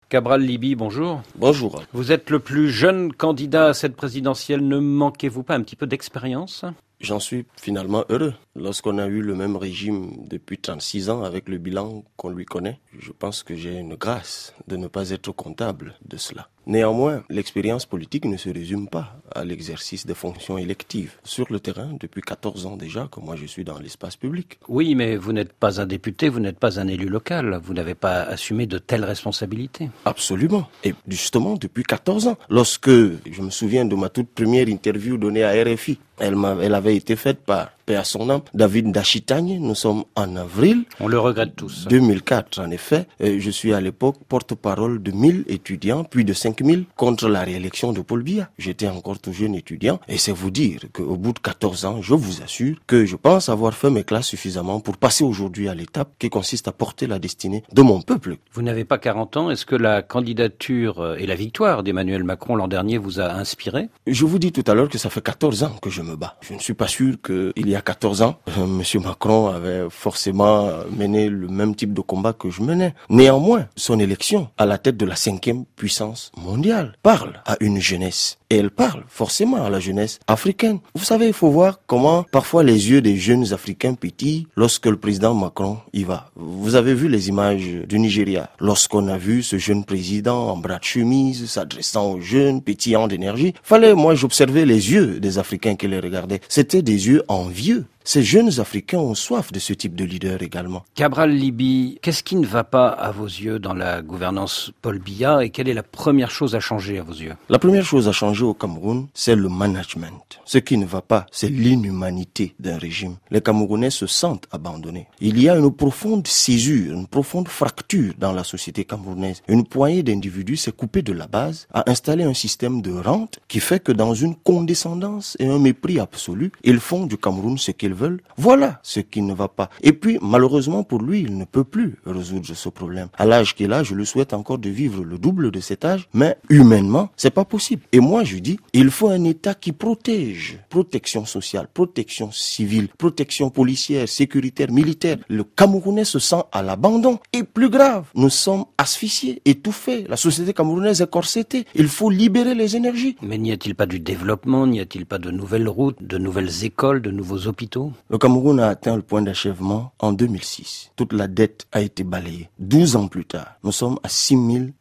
Cabral Libby, bonjour. Bonjour. Vous êtes le plus jeune candidat à cette présidentielle. Ne manquez-vous pas un petit peu d'expérience ? J'en suis finalement heureux. Lorsqu'on a eu le même régime depuis 36 ans avec le bilan qu'on lui connaît, je pense que j'ai une grâce de ne pas être comptable de cela. Néanmoins, l'expérience politique ne se résume pas à l'exercice des fonctions électives. Sur le terrain, depuis 14 ans déjà, que moi je suis dans l'espace public. Oui, mais vous n'êtes pas un député, vous n'êtes pas un élu local. Vous n'avez pas assumé de telles responsabilités. Absolument. Et justement, depuis 14 ans, lorsque je me souviens de ma toute première interview donnée à RFI, elle avait été faite par, paix à son âme, David Ndachitagne. Nous sommes en avril. On le regrette tous. 2004, en effet. Je suis à l'époque porte-parole de 1000 étudiants, puis de 5000 contre la réélection de Paul Biya. J'étais encore tout jeune étudiant. Et c'est vous dire qu'au bout de 14 ans, je vous assure que je pense avoir fait mes classes suffisamment pour passer aujourd'hui à l'étape qui consiste à porter la destinée de mon peuple. Vous n'avez pas 40 ans. Est-ce que la candidature et la victoire d'Emmanuel Macron l'an dernier vous a inspiré ? Je vous dis tout à l'heure que ça fait 14 ans que je me bats. Je ne suis pas sûr qu'il y a 14 ans, M. Macron avait forcément mené le même type de combat que je menais. Néanmoins, son élection à la tête de la 5e puissance mondiale parle à une jeunesse. Et elle parle forcément à la jeunesse africaine. Vous savez, il faut voir comment parfois les yeux des jeunes Africains pétillent lorsque le président Macron y va. Vous avez vu les images du Nigeria. Lorsqu'on a vu ce jeune président en bras de chemise, s'adressant aux jeunes, pétillant d'énergie, moi j'observais les yeux des Africains qui les regardaient. C'était des yeux envieux. Ces jeunes Africains ont soif de ce type de leader également. Cabral Libby, qu'est-ce qui ne va pas à vos yeux dans la gouvernance Paul Biya et quelle est la première chose à changer à vos yeux ? La première chose à changer au Cameroun, c'est le management. Ce qui ne va pas, c'est l'inhumanité d'un régime. Les Camerounais se sentent abandonnés. Il y a une profonde césure, une profonde fracture dans la société camerounaise. Une poignée d'individus s'est coupée de la base, a installé un système de rente qui fait que dans une condescendance et un mépris absolu, ils font du Cameroun ce qu'ils veulent. Voilà ce qui ne va pas. Et puis, malheureusement pour lui, il ne peut plus résoudre ce problème. À l'âge qu'il a, je lui souhaite encore de vivre le double de cet âge, mais humainement, c'est pas possible. Et moi, je dis, il faut un État qui protège. Protection sociale, protection civile, protection policière, sécuritaire, militaire. Le Camerounais se sent à l'abandon. Et plus grave, nous sommes asphyxiés, étouffés. La société camerounaise est corsetée. Il faut libérer les énergies. Mais n'y a-t-il pas du développement? N'y a-t-il pas de nouvelles routes, de nouvelles écoles, de nouveaux hôpitaux? Le Cameroun a atteint le point d'achèvement en 2006. Toute la dette a été balayée. 12 ans plus tard, nous sommes à 6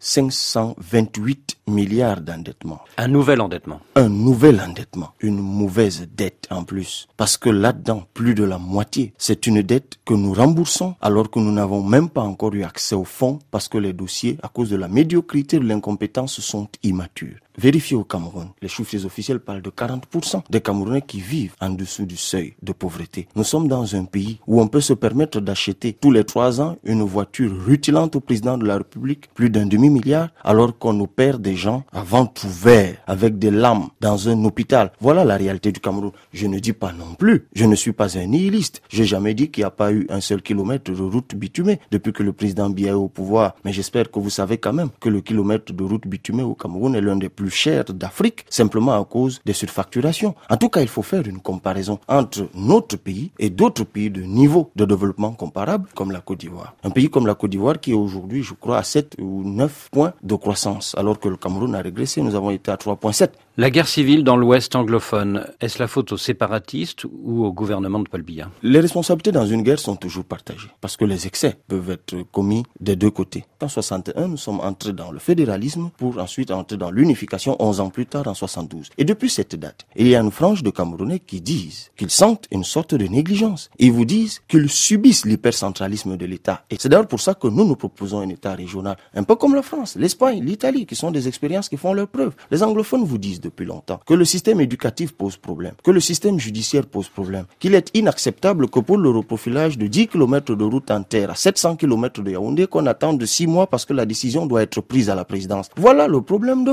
528 milliards d'endettement. Un nouvel endettement. Un nouvel endettement. Une mauvaise dette en plus. Parce que là-dedans, plus de la moitié, c'est une dette que nous remboursons alors que nous n'avons même pas encore eu accès aux fonds parce que les dossiers, à cause de la médiocrité, de l'incompétence, sont immatures. Vérifiez au Cameroun. Les chiffres officiels parlent de 40% des Camerounais qui vivent en dessous du seuil de pauvreté. Nous sommes dans un pays où on peut se permettre d'acheter tous les 3 ans une voiture rutilante au président de la République, plus d'1 demi-milliard, alors qu'on opère des gens à ventre ouvert, avec des lames, dans un hôpital. Voilà la réalité du Cameroun. Je ne dis pas non plus, je ne suis pas un nihiliste. J'ai jamais dit qu'il n'y a pas eu un seul kilomètre de route bitumée depuis que le président Biya est au pouvoir. Mais j'espère que vous savez quand même que le kilomètre de route bitumée au Cameroun est l'un des plus chers d'Afrique, simplement à cause des surfacturations. En tout cas, il faut faire une comparaison entre notre pays et d'autres pays de niveau de développement comparable, comme la Côte d'Ivoire. Un pays comme la Côte d'Ivoire qui est aujourd'hui, je crois, à 7 ou 9 points de croissance, alors que le Cameroun a régressé, nous avons été à 3,7. La guerre civile dans l'Ouest anglophone, est-ce la faute aux séparatistes ou au gouvernement de Paul Biya? Les responsabilités dans une guerre sont toujours partagées, parce que les excès peuvent être commis des deux côtés. En 61, nous sommes entrés dans le fédéralisme pour ensuite entrer dans l'unification 11 ans plus tard en 72. Et depuis cette date, il y a une frange de Camerounais qui disent qu'ils sentent une sorte de négligence. Ils vous disent qu'ils subissent l'hypercentralisme de l'État. Et c'est d'ailleurs pour ça que nous proposons un État régional, un peu comme la France, l'Espagne, l'Italie, qui sont des expériences qui font leurs preuves. Les anglophones vous disent depuis longtemps que le système éducatif pose problème, que le système judiciaire pose problème, qu'il est inacceptable que pour le reprofilage de 10 km de route en terre à 700 km de Yaoundé, qu'on attende de 6 mois parce que la décision doit être prise à la présidence. Voilà le problème de fond.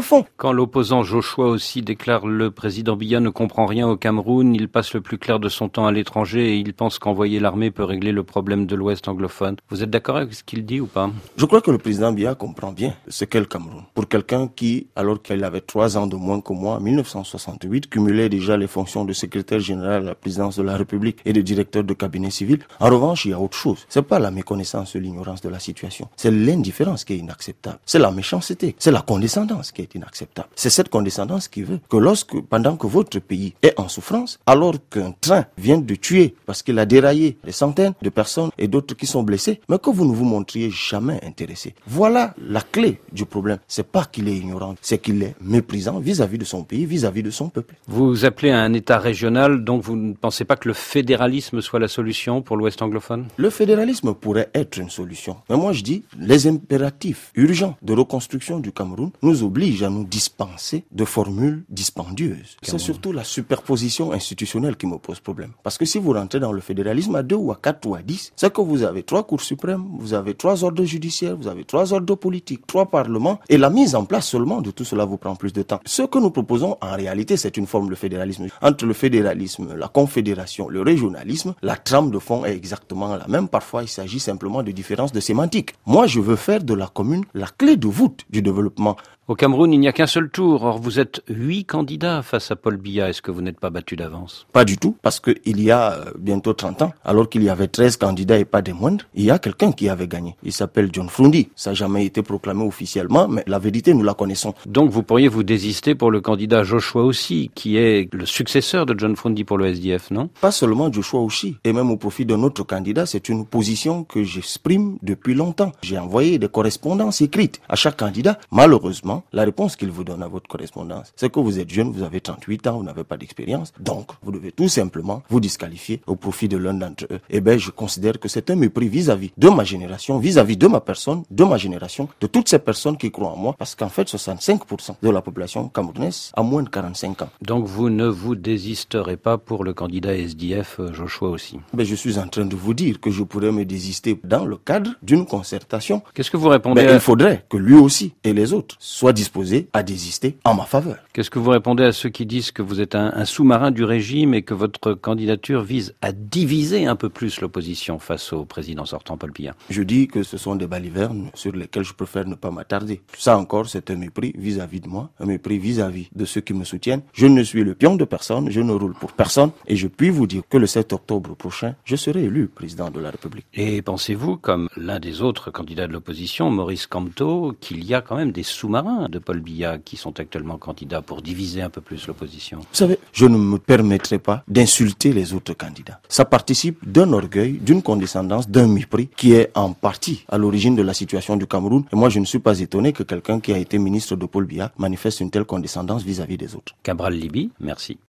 Quand l'opposant Joshua aussi déclare le président Biya ne comprend rien au Cameroun, il passe le plus clair de son temps à l'étranger et il pense qu'envoyer l'armée peut régler le problème de l'Ouest anglophone. Vous êtes d'accord avec ce qu'il dit ou pas? Je crois que le président Biya comprend bien ce qu'est le Cameroun. Pour quelqu'un qui, alors qu'il avait 3 ans de moins que moi, en 1968, cumulait déjà les fonctions de secrétaire général à la présidence de la République et de directeur de cabinet civil. En revanche, il y a autre chose. C'est pas la méconnaissance ou l'ignorance de la situation. C'est l'indifférence qui est inacceptable. C'est la méchanceté. C'est la condescendance qui est inacceptable. C'est cette condescendance qui veut que pendant que votre pays est en souffrance, alors qu'un train vient de tuer, parce qu'il a déraillé des centaines de personnes et d'autres qui sont blessés, mais que vous ne vous montriez jamais intéressé. Voilà la clé du problème. C'est pas qu'il est ignorant, c'est qu'il est méprisant vis-à-vis de son pays, vis-à-vis de son peuple. Vous appelez à un État régional, donc vous ne pensez pas que le fédéralisme soit la solution pour l'Ouest anglophone? Le fédéralisme pourrait être une solution. Mais moi je dis, les impératifs urgents de reconstruction du Cameroun nous obligent à nous dispenser de formules dispendieuses. C'est surtout la superposition institutionnelle qui me pose problème. Parce que si vous rentrez dans le fédéralisme à 2 ou à 4 ou à 10, c'est que vous avez 3 cours suprêmes, vous avez 3 ordres judiciaires, vous avez 3 ordres politiques, 3 parlements, et la mise en place seulement de tout cela vous prend plus de temps. Ce que nous proposons en réalité, c'est une forme de fédéralisme. Entre le fédéralisme, la confédération, le régionalisme, la trame de fond est exactement la même. Parfois, il s'agit simplement de différences de sémantique. Moi, je veux faire de la commune la clé de voûte du développement. Au Cameroun, il n'y a qu'un seul tour. Or, vous êtes 8 candidats face à Paul Biya. Est-ce que vous n'êtes pas battu d'avance? Pas du tout, parce qu'il y a bientôt 30 ans, alors qu'il y avait 13 candidats et pas des moindres, il y a quelqu'un qui avait gagné. Il s'appelle John Frundi. Ça n'a jamais été proclamé officiellement, mais la vérité, nous la connaissons. Donc, vous pourriez vous désister pour le candidat Joshua aussi, qui est le successeur de John Frundi pour le SDF, non? Pas seulement Joshua aussi, et même au profit d'un autre candidat, c'est une position que j'exprime depuis longtemps. J'ai envoyé des correspondances écrites à chaque candidat. Malheureusement, la réponse qu'il vous donne à votre correspondance, c'est que vous êtes jeune, vous avez 38 ans, vous n'avez pas d'expérience, donc vous devez tout simplement vous disqualifier au profit de l'un d'entre eux. Eh bien, je considère que c'est un mépris vis-à-vis de ma génération, vis-à-vis de ma personne, de ma génération, de toutes ces personnes qui croient en moi, parce qu'en fait, 65% de la population camerounaise a moins de 45 ans. Donc vous ne vous désisterez pas pour le candidat SDF Joshua aussi? Ben, je suis en train de vous dire que je pourrais me désister dans le cadre d'une concertation. Qu'est-ce que vous répondez Il faudrait que lui aussi et les autres soient disposés à désister en ma faveur. Qu'est-ce que vous répondez à ceux qui disent que vous êtes un sous-marin du régime et que votre candidature vise à diviser un peu plus l'opposition face au président sortant Paul Biya? Je dis que ce sont des balivernes sur lesquels je préfère ne pas m'attarder. Ça encore, c'est un mépris vis-à-vis de moi, un mépris vis-à-vis de ceux qui me soutiennent. Je ne suis le pion de personne, je ne roule pour personne et je puis vous dire que le 7 octobre prochain, je serai élu président de la République. Et pensez-vous, comme l'un des autres candidats de l'opposition, Maurice Kamto, qu'il y a quand même des sous-marins de Paul Biya qui sont actuellement candidats pour diviser un peu plus l'opposition? Vous savez, je ne me permettrai pas d'insulter les autres candidats. Ça participe d'un orgueil, d'une condescendance, d'un mépris qui est en partie à l'origine de la situation du Cameroun. Et moi, je ne suis pas étonné que quelqu'un qui a été ministre de Paul Biya manifeste une telle condescendance vis-à-vis des autres. Cabral Libby, merci.